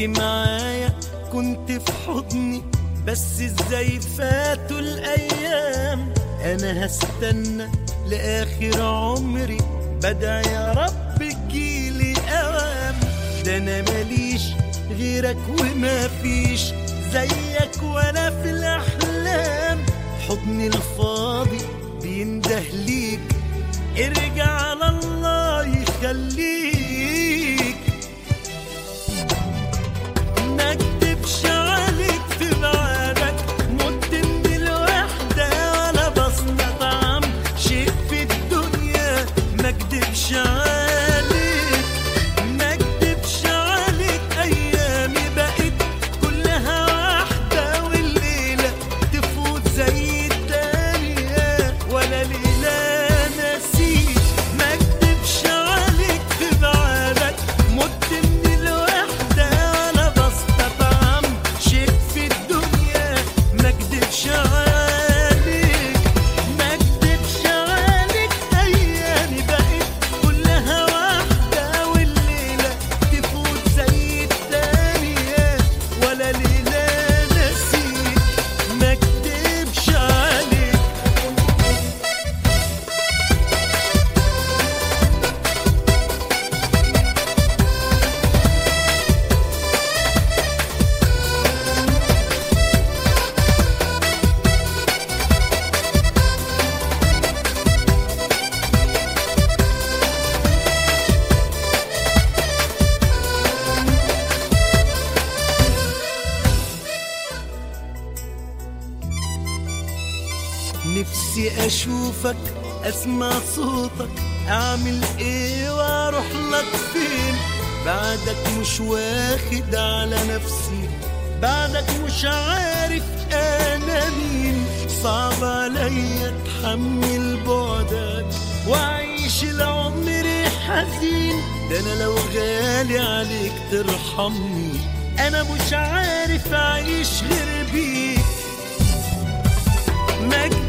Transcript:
كنت معايا كنت في حضني، بس ازاي فاتوا الايام. انا هستنى لاخر عمري، بدعي يا رب تجيلي اوام. ده انا ماليش غيرك وما فيش زيك ولا في الاحلام. حضني الفاضي بينده ليك، ارجع على الله يخليك. ما اكدبش عليك في بعدك، مت من الوحدة ولا بستطعم شيء في الدنيا. ما اكدبش عليك، ما اكدبش عليك، ايامي بقت كلها واحدة، والليلة تفوت زي التانية ولا ليلة نسيت. ما اكدبش عليك في بعدك، مت من الوحدة ولا بستطعم شيء في الدنيا. ما اكدبش عليك، ما اكدبش عليك، ايامي بقت كلها واحدة، والليلة تفوت زي التانية ولا ليلة نسيت. ما اكدبش عليك. نفسي اشوفك اسمع صوتك، اعمل ايه واروح لك فين؟ بعدك مش واخد على نفسي، بعدك مش عارف انا مين. صعب عليا اتحمل بعدك واعيش العمر حزين. ده انا لو غالي عليك ترحمني، انا مش عارف اعيش غير بيك. ما